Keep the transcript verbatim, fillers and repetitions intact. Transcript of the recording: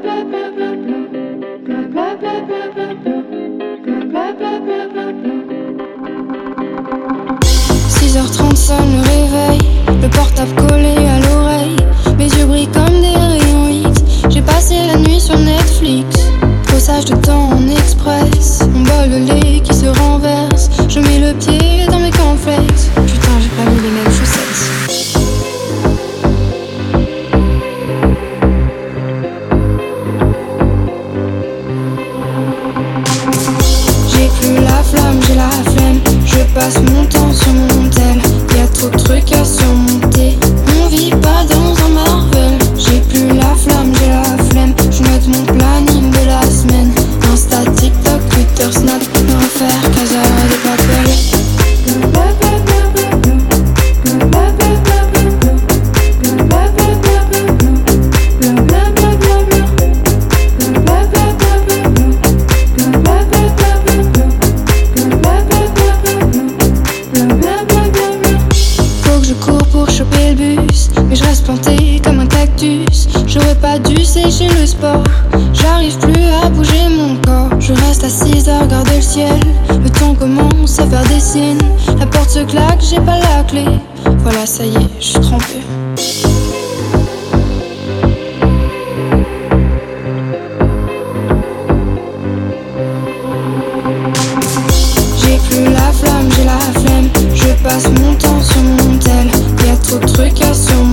six heures trente sonne le réveil, le portable collé à l'oreille. Mes yeux brillent comme des rayons X. J'ai passé la nuit sur Netflix. Faussage de temps en express. Mon bol de lait qui se renverse. Je mets le pied dans mes cornflakes. Putain, j'ai pas mis les mêmes chaussettes. J'ai plus la flamme, j'ai la flemme. Je passe mon temps sur mon tel. Y'a trop de trucs à surmonter. On vit pas dans un Marvel. J'ai plus la flamme, j'ai la flemme. Je note mon planning de la semaine. Insta, TikTok, Twitter, Snap. Me refaire quinze heures de papel. Mais je reste planté comme un cactus. J'aurais pas dû sécher le sport. J'arrive plus à bouger mon corps. Je reste assise à regarder le ciel. Le temps commence à faire des signes. La porte se claque, j'ai pas la clé. Voilà, ça y est, je suis trempée. J'ai plus la flamme, j'ai la flemme. Je passe mon temps sur mon tel. Y'a trop de trucs à surmonter.